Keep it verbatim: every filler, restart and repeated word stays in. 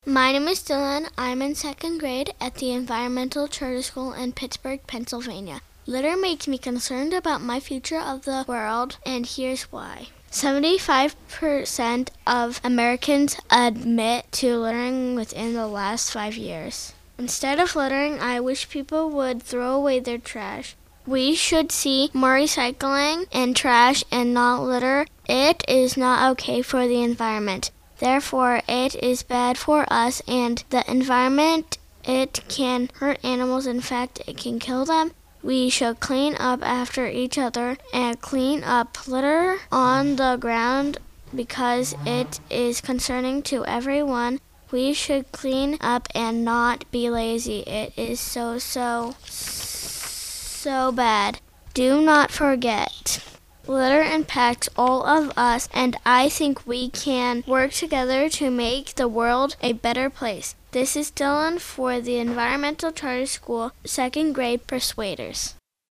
My name is Dylan. I'm in second grade at the Environmental Charter School in Pittsburgh, Pennsylvania. Litter makes me concerned about my future of the world, and here's why. seventy-five percent of Americans admit to littering within the last five years. Instead of littering, I wish people would throw away their trash. We should see more recycling and trash and not litter. It is not okay for the environment. Therefore, it is bad for us and the environment. It can hurt animals. In fact, it can kill them. We should clean up after each other and clean up litter on the ground because it is concerning to everyone. We should clean up and not be lazy. It is so, so, so bad. Do not forget. Litter impacts all of us, and I think we can work together to make the world a better place. This is Dylan for the Environmental Charter School, second grade Persuaders.